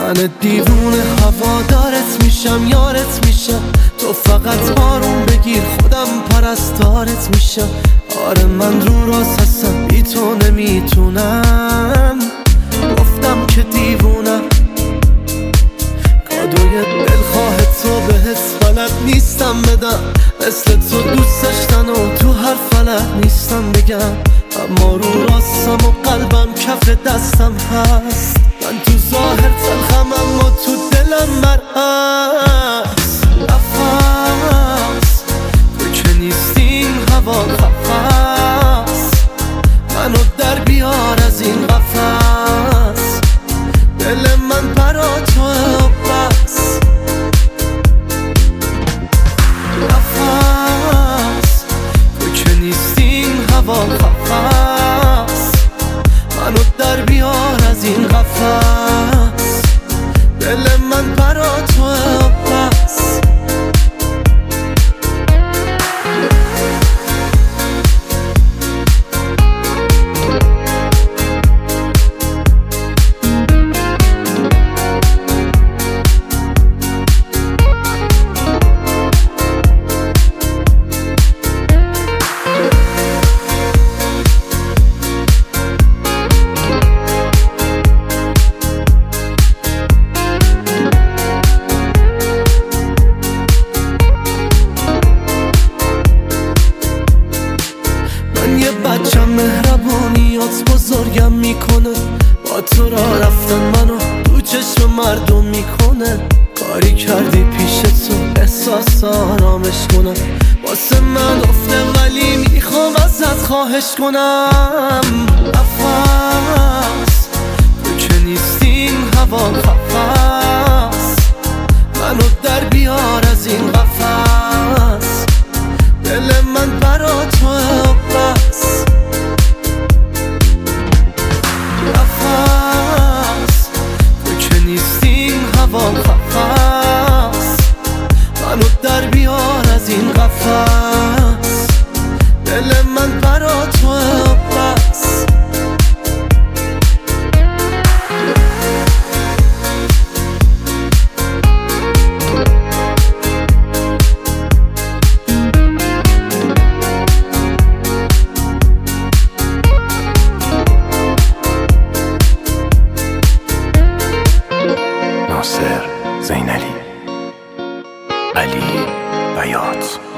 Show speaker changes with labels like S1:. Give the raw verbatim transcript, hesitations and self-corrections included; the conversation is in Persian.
S1: من دیوونه هوادارت میشم، یارت میشم، تو فقط آروم بگیر خودم پرستارت میشم. آره من رو راست هستم، بی تو نمیتونم، گفتم که دیوونم. کادوی دلخواه تو بهت بلد نیستم بدم، مثل تو دوست داشتن و تو هر فلک نیستم بگم. اما رو راستم و قلبم کف دستم هست، من تو ظاهر تلخم اما تو دلم برعکس. نفس تو که نیستی این هوا قفس، منو در بیار از این قفس. دل من برا توه و بس. نفس تو که نیستی این هوا قفس، منو در بیار از این قفس. دل من برا توه و بس. بچم مهربونیات بزرگم میکنه، با تو را رفتن منو تو چشم مردم میکنه. کاری کردی پیش تو احساس آرامش کنم، واسه من افته ولی میخوام ازت خواهش کنم. نفس تو که نیستی این هوا قفس، منو در بیار از این قفس. دل من برا توه و بس. نفس تو که نیستی این هوا قفس، منو در بیار از این قفس. دل من برا توه و بس.
S2: ناصر زینلی، علی بیات.